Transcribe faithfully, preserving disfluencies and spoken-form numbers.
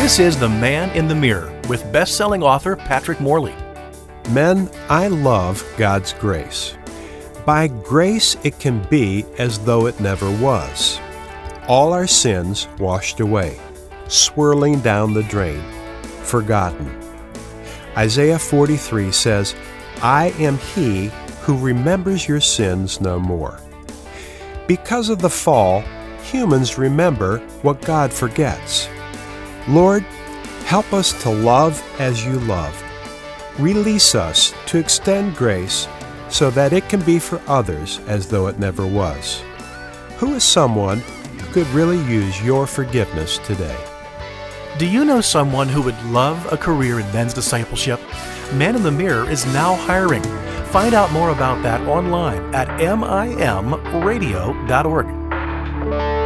This is The Man in the Mirror with best-selling author Patrick Morley. Men, I love God's grace. By grace, it can be as though it never was. All our sins washed away, swirling down the drain, forgotten. Isaiah forty-three says, I am He who remembers your sins no more. Because of the fall, humans remember what God forgets. Lord, help us to love as you love. Release us to extend grace so that it can be for others as though it never was. Who is someone who could really use your forgiveness today? Do you know someone who would love a career in men's discipleship? Man in the Mirror is now hiring. Find out more about that online at M I M radio dot org.